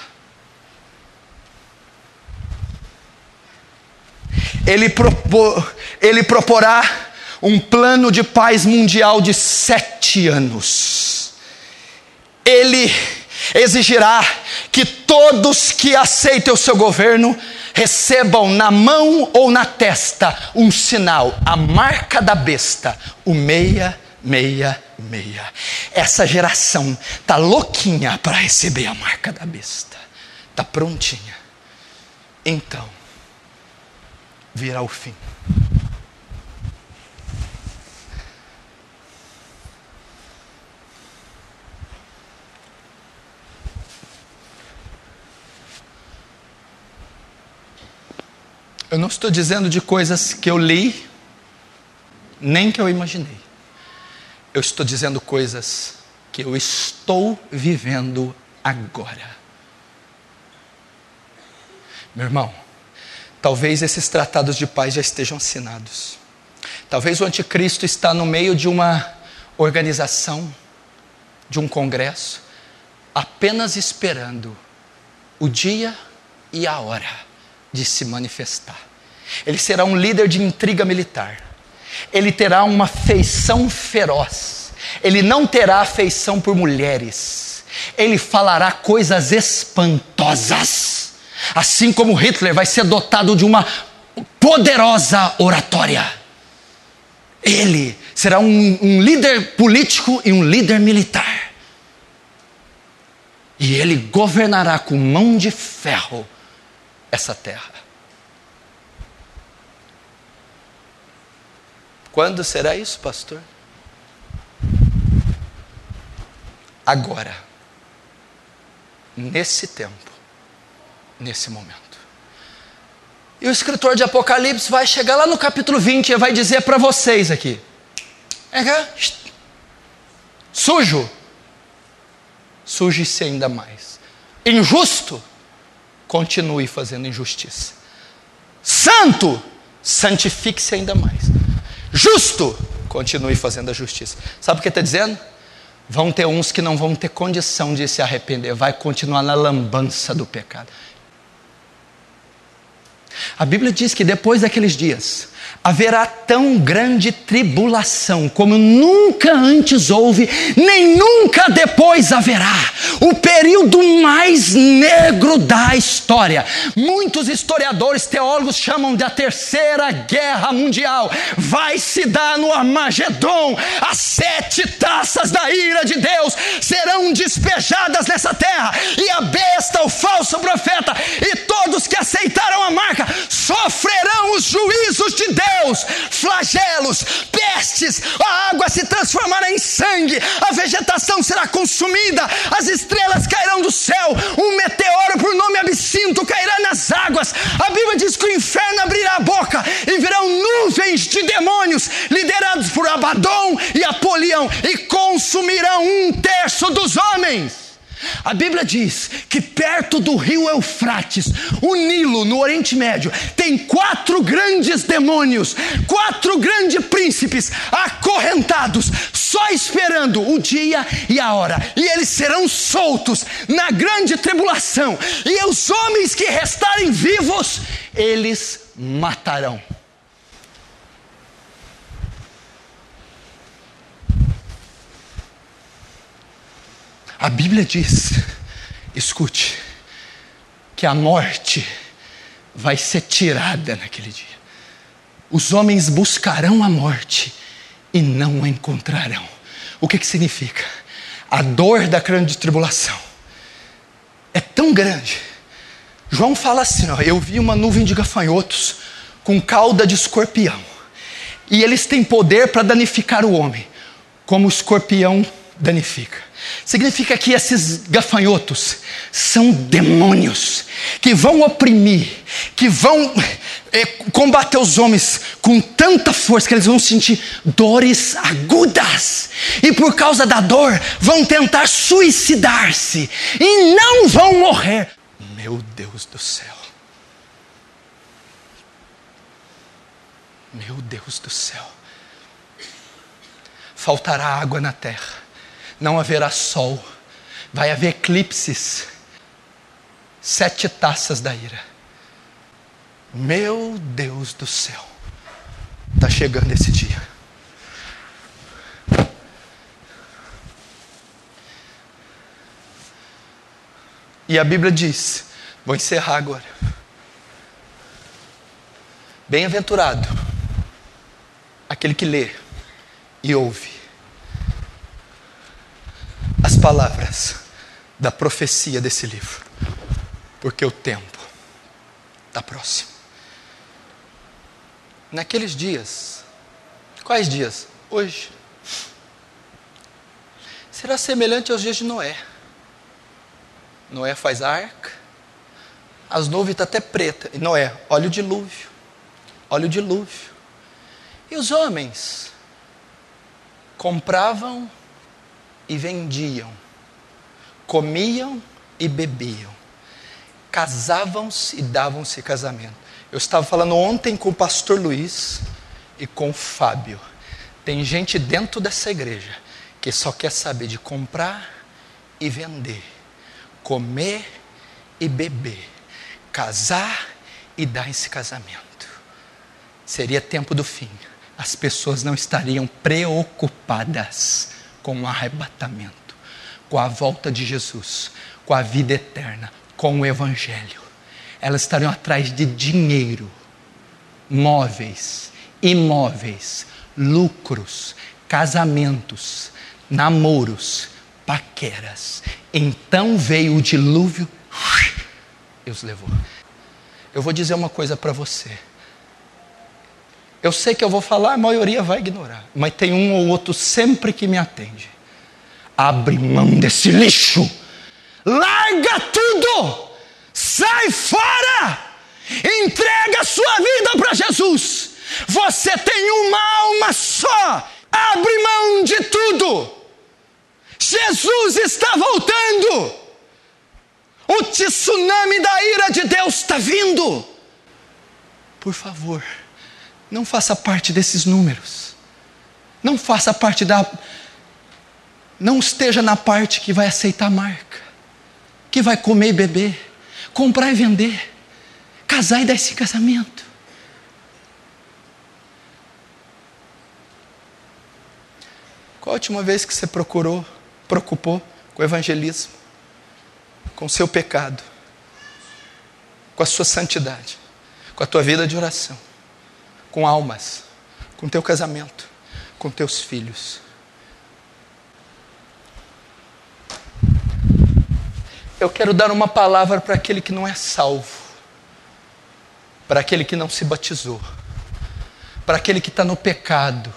[SPEAKER 2] Ele proporá um plano de paz mundial de 7 anos. Ele exigirá que todos que aceitem o seu governo recebam na mão ou na testa um sinal, a marca da besta, o 666. Essa geração está louquinha para receber a marca da besta, está prontinha. Então virá o fim. Eu não estou dizendo de coisas que eu li, nem que eu imaginei. Eu estou dizendo coisas que eu estou vivendo agora. Meu irmão, talvez esses tratados de paz já estejam assinados. Talvez o anticristo está no meio de uma organização, de um congresso, apenas esperando o dia e a hora de se manifestar. Ele será um líder de intriga militar. Ele terá uma afeição feroz. Ele não terá afeição por mulheres. Ele falará coisas espantosas. Assim como Hitler vai ser dotado de uma poderosa oratória. Ele será um líder político e um líder militar. E ele governará com mão de ferro essa terra. Quando será isso, pastor? Agora. Nesse tempo. Nesse momento. E o escritor de Apocalipse vai chegar lá no capítulo 20 e vai dizer para vocês aqui: sujo, suje-se ainda mais. Injusto, continue fazendo injustiça. Santo, santifique-se ainda mais. Justo, continue fazendo a justiça. Sabe o que está dizendo? Vão ter uns que não vão ter condição de se arrepender. Vai continuar na lambança do pecado. A Bíblia diz que depois daqueles dias haverá tão grande tribulação como nunca antes houve, nem nunca depois haverá. O período mais negro da história. Muitos historiadores, teólogos chamam de a Terceira Guerra Mundial. Vai se dar no Armagedon. As 7 taças da ira de Deus serão despejadas nessa terra. E a besta, o falso profeta e todos que aceitaram a marca sofrerão os juízos de Deus, flagelos, pestes, a água se transformará em sangue, a vegetação será consumida, as estrelas cairão do céu, um meteoro por nome Absinto cairá nas águas. A Bíblia diz que o inferno abrirá a boca e virão nuvens de demônios liderados por Abadom e Apolião e consumirão 1/3 dos homens. A Bíblia diz que perto do rio Eufrates, o Nilo, no Oriente Médio, tem 4 grandes demônios, 4 grandes príncipes acorrentados, só esperando o dia e a hora. E eles serão soltos na grande tribulação. E os homens que restarem vivos, eles matarão. A Bíblia diz, escute, que a morte vai ser tirada naquele dia. Os homens buscarão a morte e não a encontrarão. O que significa? A dor da grande tribulação é tão grande. João fala assim, ó, eu vi uma nuvem de gafanhotos com cauda de escorpião. E eles têm poder para danificar o homem, como o escorpião danifica. Significa que esses gafanhotos são demônios que vão oprimir, que vão combater os homens com tanta força que eles vão sentir dores agudas. E por causa da dor vão tentar suicidar-se e não vão morrer. Meu Deus do céu. Meu Deus do céu. Faltará água na terra. Não haverá sol. Vai haver eclipses. 7 taças da ira. Meu Deus do céu. Está chegando esse dia. E a Bíblia diz, vou encerrar agora. Bem-aventurado aquele que lê e ouve as palavras da profecia desse livro, porque o tempo está próximo. Naqueles dias, quais dias? Hoje. Será semelhante aos dias de Noé. Noé faz a arca, as nuvens estão até pretas. E Noé, olha o dilúvio, olha o dilúvio. E os homens compravam e vendiam, comiam e bebiam, casavam-se e davam-se casamento. Eu estava falando ontem com o pastor Luiz e com o Fábio. Tem gente dentro dessa igreja que só quer saber de comprar e vender, comer e beber, casar e dar esse casamento. Seria tempo do fim. As pessoas não estariam preocupadas com o arrebatamento, com a volta de Jesus, com a vida eterna, com o Evangelho. Elas estariam atrás de dinheiro, móveis, imóveis, lucros, casamentos, namoros, paqueras. Então veio o dilúvio e os levou. Eu vou dizer uma coisa para você. Eu sei que eu vou falar, a maioria vai ignorar, mas tem um ou outro sempre que me atende. Abre mão desse lixo, larga tudo, sai fora, entrega a sua vida para Jesus. Você tem uma alma só, abre mão de tudo. Jesus está voltando. O tsunami da ira de Deus está vindo. Por favor, não faça parte desses números. Não faça parte não esteja na parte que vai aceitar a marca, que vai comer e beber, comprar e vender, casar e dar esse casamento. Qual a última vez que você preocupou com o evangelismo, com o seu pecado, com a sua santidade, com a tua vida de oração, com almas, com teu casamento, com teus filhos? Eu quero dar uma palavra para aquele que não é salvo, para aquele que não se batizou, para aquele que está no pecado,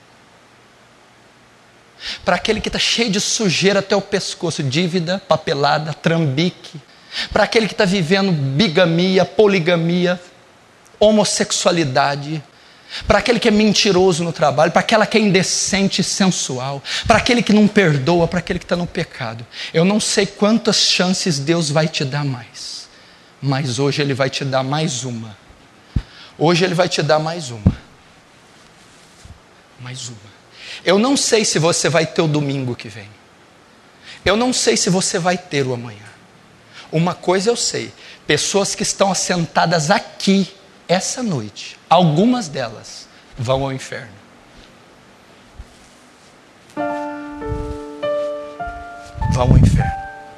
[SPEAKER 2] para aquele que está cheio de sujeira até o pescoço, dívida, papelada, trambique, para aquele que está vivendo bigamia, poligamia, homossexualidade, para aquele que é mentiroso no trabalho, para aquela que é indecente e sensual, para aquele que não perdoa, para aquele que está no pecado. Eu não sei quantas chances Deus vai te dar mais, mas hoje Ele vai te dar mais uma. Hoje Ele vai te dar mais uma. Mais uma. Eu não sei se você vai ter o domingo que vem. Eu não sei se você vai ter o amanhã. Uma coisa eu sei, pessoas que estão assentadas aqui essa noite, algumas delas vão ao inferno. Vão ao inferno.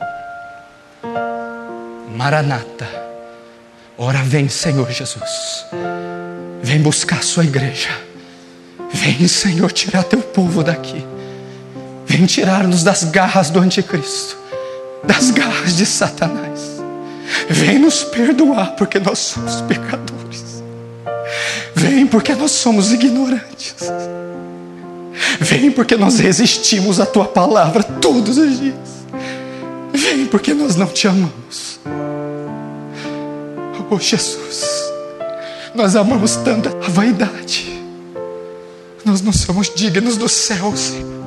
[SPEAKER 2] Maranata, ora vem, Senhor Jesus. Vem buscar a sua igreja.
[SPEAKER 3] Vem, Senhor, tirar teu povo daqui. Vem tirar-nos das garras do anticristo, das garras de Satanás. Vem nos perdoar, porque nós somos pecadores. Vem porque nós somos ignorantes. Vem porque nós resistimos à tua palavra todos os dias. Vem porque nós não te amamos. Oh Jesus, nós amamos tanto a vaidade. Nós não somos dignos do céu, Senhor.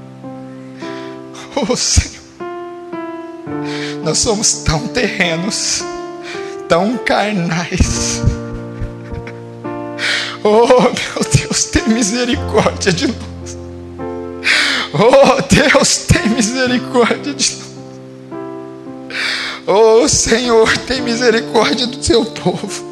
[SPEAKER 3] Oh Senhor, nós somos tão terrenos, tão carnais. Oh meu Deus, tem misericórdia de nós. Oh Deus, tem misericórdia de nós. Oh Senhor, tem misericórdia do teu povo.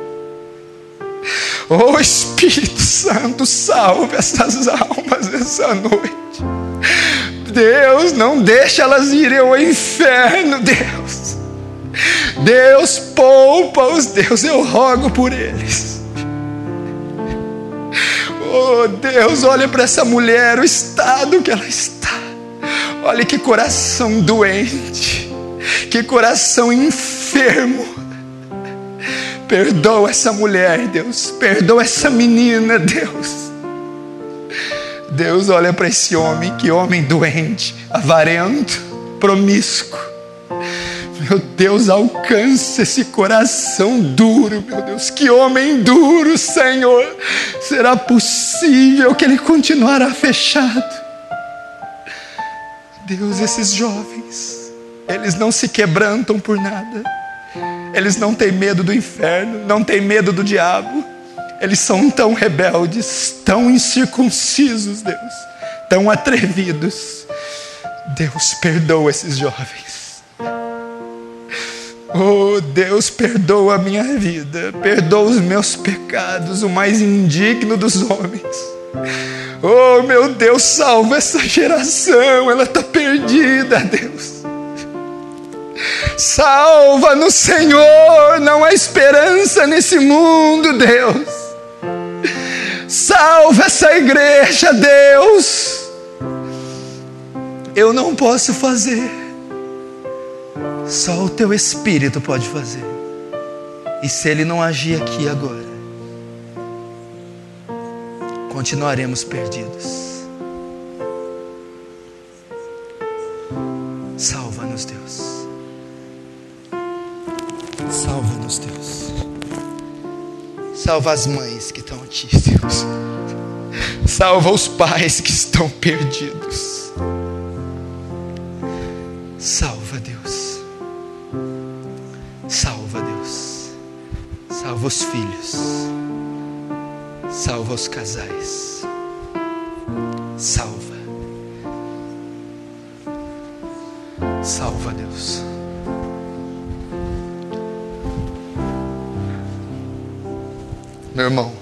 [SPEAKER 3] Oh Espírito Santo, salve essas almas essa noite. Deus, não deixa elas irem ao inferno, Deus. Deus, poupa-os, Deus, eu rogo por eles. Oh Deus, olha para essa mulher, o estado que ela está. Olha que coração doente, que coração enfermo. Perdoa essa mulher, Deus. Perdoa essa menina, Deus. Deus, olha para esse homem, que homem doente, avarento, promíscuo. Meu Deus, alcança esse coração duro, meu Deus. Que homem duro, Senhor. Será possível que ele continuará fechado? Deus, esses jovens, eles não se quebrantam por nada. Eles não têm medo do inferno, não têm medo do diabo. Eles são tão rebeldes, tão incircuncisos, Deus, tão atrevidos. Deus, perdoa esses jovens. Oh Deus, perdoa a minha vida, perdoa os meus pecados, o mais indigno dos homens. Oh meu Deus, salva essa geração, ela está perdida, Deus. Salva-nos, Senhor, não há esperança nesse mundo, Deus. Salva essa igreja, Deus. Eu não posso fazer, só o teu Espírito pode fazer. E se ele não agir aqui agora, continuaremos perdidos. Salva-nos, Deus. Salva-nos, Deus. Salva as mães que estão aqui, Deus. Salva os pais que estão perdidos. Salva, Deus. Salva, Deus. Salva os filhos. Salva os casais. Salva. Salva, Deus. Meu irmão,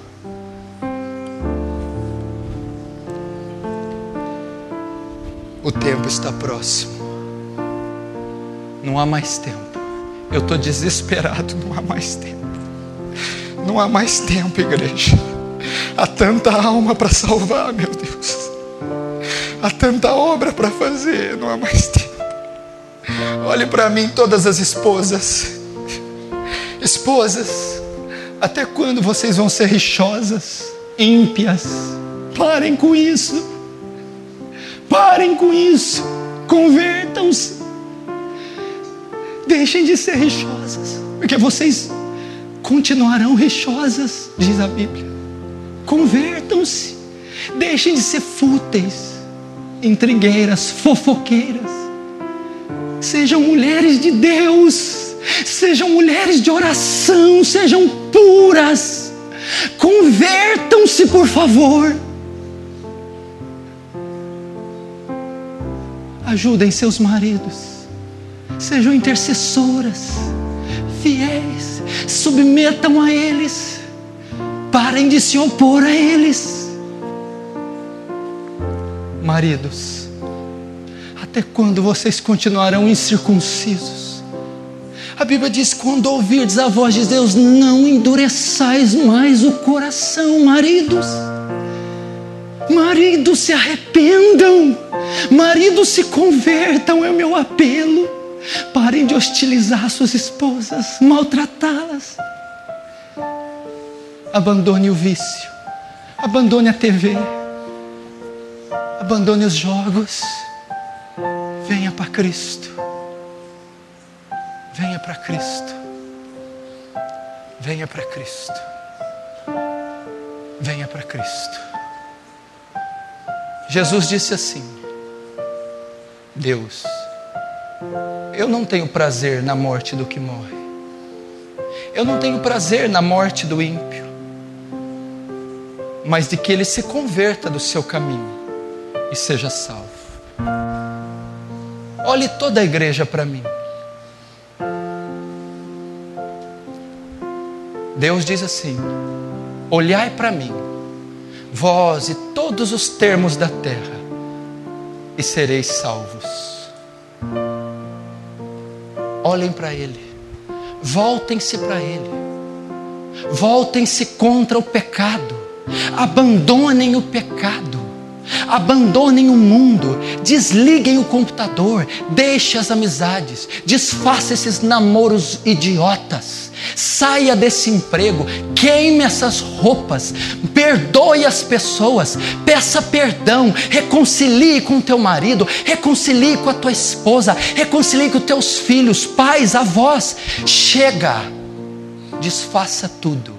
[SPEAKER 3] o tempo está próximo. Não há mais tempo. Eu estou desesperado, não há mais tempo. Não há mais tempo, igreja. Há tanta alma para salvar, meu Deus. Há tanta obra para fazer, não há mais tempo. Olhe para mim, todas as esposas. Esposas, até quando vocês vão ser rixosas, ímpias? Parem com isso. Parem com isso. Convertam-se. Deixem de ser rixosas, porque vocês continuarão rixosas, diz a Bíblia. Convertam-se. Deixem de ser fúteis, intrigueiras, fofoqueiras. Sejam mulheres de Deus. Sejam mulheres de oração. Sejam puras. Convertam-se, por favor. Ajudem seus maridos. Sejam intercessoras, fiéis. Submetam a eles. Parem de se opor a eles. Maridos, até quando vocês continuarão incircuncisos? A Bíblia diz: quando ouvirdes a voz de Deus, não endureçais mais o coração. Maridos, Maridos, se arrependam. Maridos, se convertam, é o meu apelo. Parem de hostilizar suas esposas, maltratá-las. Abandone o vício. Abandone a TV. Abandone os jogos. Venha para Cristo. Venha para Cristo. Venha para Cristo. Venha para Cristo. Jesus disse assim: Deus, eu não tenho prazer na morte do que morre. Eu não tenho prazer na morte do ímpio, mas de que ele se converta do seu caminho e seja salvo. Olhe toda a igreja para mim. Deus diz assim: olhai para mim, vós e todos os termos da terra, e sereis salvos. Olhem para Ele, voltem-se para Ele, voltem-se contra o pecado, abandonem o pecado, abandonem o mundo, desliguem o computador, deixe as amizades, desfaça esses namoros idiotas, saia desse emprego, queime essas roupas, perdoe as pessoas, peça perdão, reconcilie com teu marido, reconcilie com a tua esposa, reconcilie com teus filhos, pais, avós. Chega, desfaça tudo.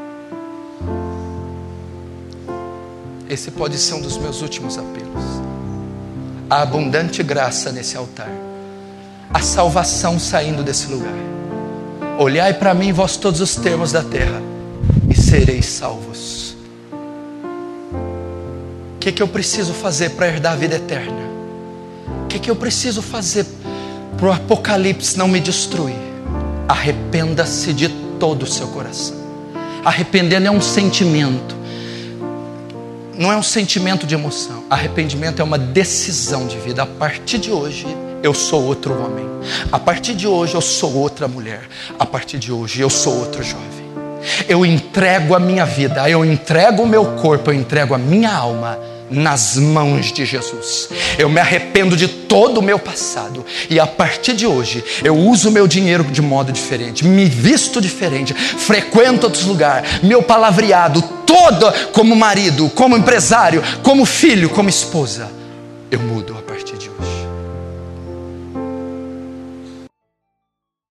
[SPEAKER 3] Esse pode ser um dos meus últimos apelos. A abundante graça nesse altar, a salvação saindo desse lugar. Olhai para mim, vós todos os termos da terra, e sereis salvos. O que eu preciso fazer para herdar a vida eterna? O que eu preciso fazer para o Apocalipse não me destruir? Arrependa-se de todo o seu coração. Arrepender não é um sentimento, não é um sentimento de emoção. Arrependimento é uma decisão de vida. A partir de hoje eu sou outro homem. A partir de hoje eu sou outra mulher. A partir de hoje eu sou outro jovem. Eu entrego a minha vida, eu entrego o meu corpo, eu entrego a minha alma nas mãos de Jesus. Eu me arrependo de todo o meu passado, e a partir de hoje eu uso o meu dinheiro de modo diferente, me visto diferente, frequento outros lugares, meu palavreado todo, como marido, como empresário, como filho, como esposa, eu mudo.